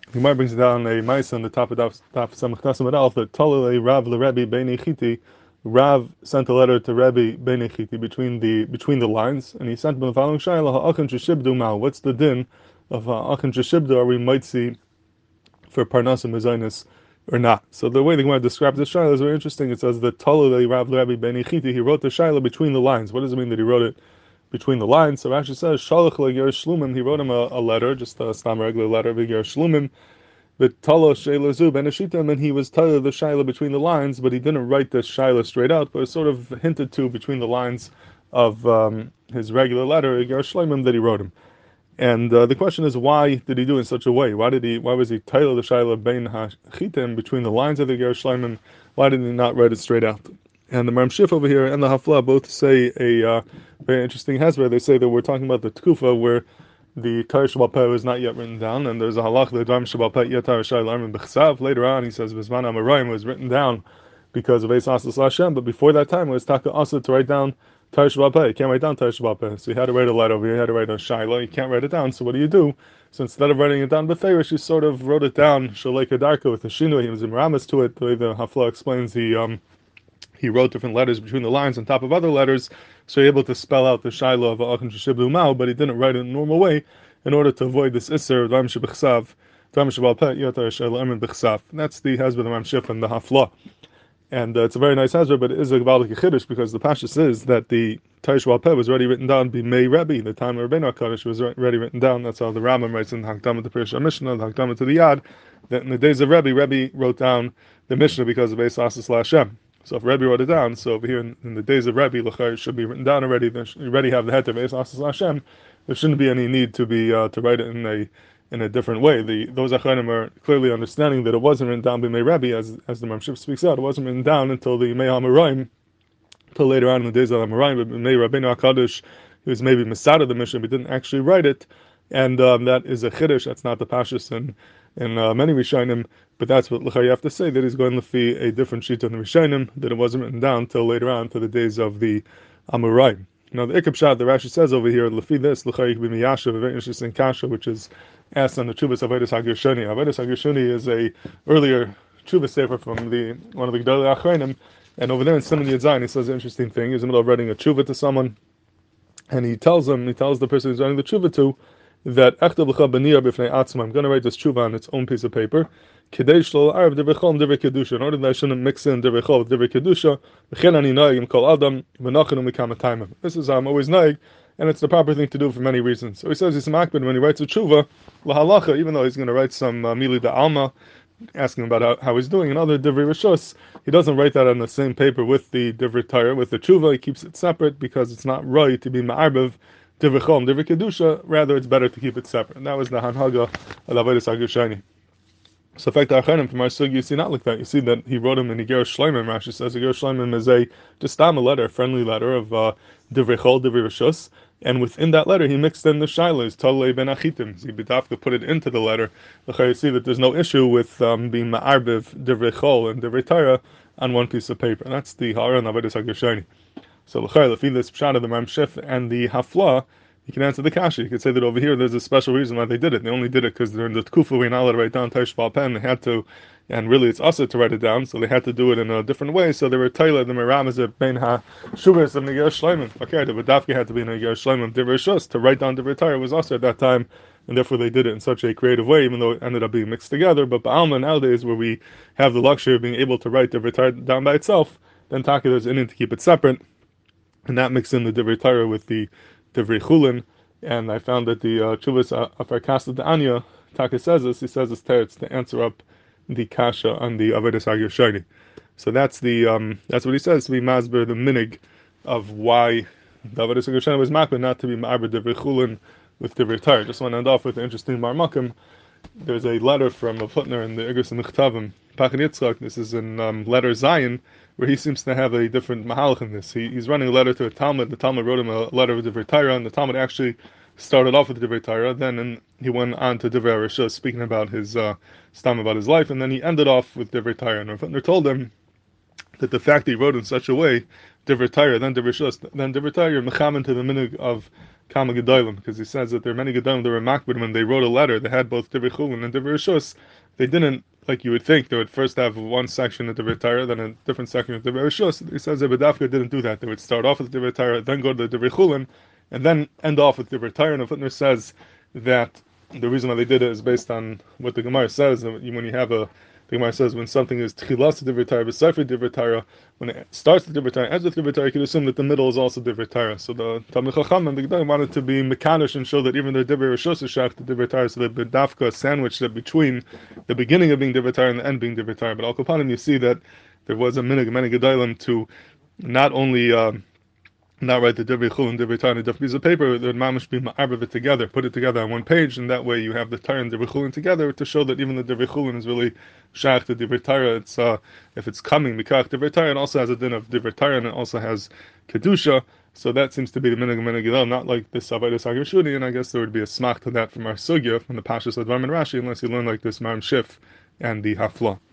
Gemara brings down a mice on the top of Samach Tasim Alf that Talale Rav LeRebbe Beinei Chiti. Rav sent a letter to Rebbe Beinei Chiti between the lines, and he sent him the following shayla: Ha'achin sheshibdu ma'u. What's the din of ha'achin sheshibdu? Are we might see for parnasim mezainis or not? So the way the Gemara describes the shayla is very interesting. It says that Talale Rav LeRebbe Beinei Chiti. He wrote the shayla between the lines. What does it mean that he wrote it between the lines? So Rashi says Shalach leGer Shlumim. He wrote him a letter, just a stam regular letter, v'Ger Shlumim. But Tala Shayla Zu Ben Ashitam, and he was Tala the Shaila between the lines, but he didn't write the Shaila straight out, but it sort of hinted to between the lines of his regular letter, Ger Shleimim, that he wrote him. And the question is, why did he do it in such a way? Why was he Tala the Shaila Ben Hachitim between the lines of the Ger Shleimim? Why did he not write it straight out? And the Maram Shif over here and the Hafla both say a very interesting hezbollah. They say that we're talking about the Tkufa where the Torah Shabbat Peh is not yet written down, and there's a halach that Dvarim Shabbat Peh Yet Torah Shai L'armin B'chsav. Later on, he says B'zman Amarayim was written down because of Eis Asas Hashem, but before that time, it was Taka Asa to write down Torah Shabbat Peh. You can't write down Torah Shabbat Peh, so you had to write a letter over here. You had to write a Shaila. You can't write it down. So what do? So instead of writing it down B'ferish, you sort of wrote it down Shalei Kedarka with the Shinu. He was in Ramas to it. The way the Hafla explains he wrote different letters between the lines on top of other letters, so you're able to spell out the Shaila of A'achin Sheshibdu Ma'u, but he didn't write it in a normal way in order to avoid this Isser of Dvarim Shebechsav, Dvarim Shabbat Peh Yotar Shaila Emin Bechsav. That's the Hezbollah, the Maram Shif, and the Hafla. And it's a very nice Hezbollah, but it is a Gavaldik Chiddush because the Pashtus is that the Torah Shabbat Peh was already written down by Mei Rebbe. The time of Rabbeinu HaKadosh was already written down. That's how the Rambam writes in the Hakdama to Pirush Mishnah, the Hakdama to the Yad, that in the days of Rebbe wrote down the Mishnah because of Eis Asas Hashem. So if Rebbe wrote it down, so over here in the days of Rebbe, L'chai should be written down already. You already have the head of Eis Asas Hashem. There shouldn't be any need to to write it in a different way. Those Achanim are clearly understanding that it wasn't written down by Mei Rebbe, as the Maram Shif speaks out. It wasn't written down until the Mei HaMarayim, until later on in the days of HaMarayim. But Mei Rabbeinu HaKadosh, he was maybe Masada the Mishnah, but didn't actually write it, and that is a Chiddush. That's not the Pashas in many Rishonim. But that's what you have to say, that he's going to see a different sheet on the Rishonim, that it wasn't written down till later on, to the days of the Amoraim. Now the Ikab Shad, the Rashi says over here, Lefi this, L'chai Yich B'miyashav, a very interesting kasha, which is asked on the Chuvas Avodas HaGershoni. Avodas HaGershoni is a earlier Chuvas Sefer from one of the Gedolei Achronim, and over there in Siman Yud Zayin, he says an interesting thing. He's in the middle of writing a Chuvah to someone, and he tells the person he's writing the Chuvah to, that I'm going to write this tshuva on its own piece of paper. In order that I shouldn't mix in divrei chol with divrei kedusha. This is how I'm always naig, and it's the proper thing to do for many reasons. So he says he's makbid when he writes a tshuva, lahalacha, even though he's going to write some mili da alma, asking about how he's doing, and other divrei rishus, he doesn't write that on the same paper with the divrei Torah, with the tshuva. He keeps it separate because it's not right to be ma'arbev divrei chol, divrei kedusha. Rather, it's better to keep it separate. And that was the hanhaga of Avodas HaGershoni. So, in fact, the Achanim from our sugi, you see not like that. You see that he wrote him in Iger Shleimim. Rashi says Iger Shleimim is a letter, a friendly letter of divrei chol, divrei rishus. And within that letter, he mixed in the shailas, Talei ben Achitim. He b'dafka put it into the letter. You see that there's no issue with being ma'arbiv divrei chol and divrei Torah on one piece of paper. And that's the Ha'aron Avodas HaGershoni. So l'chayr, lefi this pshat of the Maram Shif and the Hafla, you can answer the kasha. You could say that over here there's a special reason why they did it. They only did it because they're in the Tkufa, we're not allowed to write down Torah Shabbat Peh, they had to, and really it's also to write it down, so they had to do it in a different way. So they were Taila, the Meram is a Ben Ha Shuvas of Neger Shleimim. Okay, the Badafki had to be in Neger Shleimim Divrei Shus. To write down Divrei Torah was also at that time, and therefore they did it in such a creative way, even though it ended up being mixed together. But Ba'alma nowadays, where we have the luxury of being able to write Divrei Torah down by itself, then Taka there's in to keep it separate, and that mixed in the Divrei Torah with the Divrei Chulin. And I found that the Chuvas Afar Kasta de Anya, Taka says this, he says this teretz to answer up the kasha on the Avodas HaGershoni. So that's what he says, to be masber, the minig of why the Avodas HaGershoni was makbid, not to be ma'arber divrei chulin with divrei Torah. Just want to end off with an interesting marmakim. There's a letter from a Putner in the Igros Mechtavim, Pachad Yitzchak. This is in letter Zion, where he seems to have a different mahalach in this. He's running a letter to a Talmud. The Talmud wrote him a letter of Divrei Torah, and the Talmud actually started off with Divrei Torah. Then he went on to Divrei Rishus, speaking about his stam about his life, and then he ended off with Divrei Torah. And Putner told him that the fact that he wrote in such a way, Divrei Torah, then Divrei Rishus, then Divrei Torah, you're mechamen to the minhag of Kama Gedolim, because he says that there are many Gedolim that were makbid when they wrote a letter. They had both Divrei Chulin and Divrei Rishus. They didn't, like you would think, they would first have one section of Divrei Torah, then a different section of Divrei Rishus. He says that B'dafka didn't do that. They would start off with Divrei Torah, then go to the Divrei Chulin, and then end off with Divrei Torah. And the footnote says that the reason why they did it is based on what the Gemara says. That when you have the Gemara says when something is Tchilas Divrei Torah, B'Sefer Divrei Torah, when it starts with Divrei Torah, ends with Divrei Torah, you can assume that the middle is also Divrei Torah. So the Talmid Chacham and the Gedolim wanted to be mekadosh and show that even the Divrei Rishus is shaykh to Divrei Torah, so that B'dafka sandwiched it between the beginning of being Divrei Torah and the end being Divrei Torah. But al kapanim, you see that there was a minhag many Gedolim to not only not write the Divrei Chul and Divrei Torah on a different piece of paper, the mamish be ma'arbav it together, put it together on one page, and that way you have the Torah and Divrei Chulin together to show that even the Divrei Chulin is really shaykh to Divrei Torah. It's if it's coming mikach Divrei Torah, it also has a din of Divrei Torah, and it also has kedusha. So that seems to be the minhag Gilel, not like this Avodas Hagashuni, and I guess there would be a smach to that from our sugya from the Pashas Advarim and Rashi, unless you learn like this Maram Shif and the Hafla.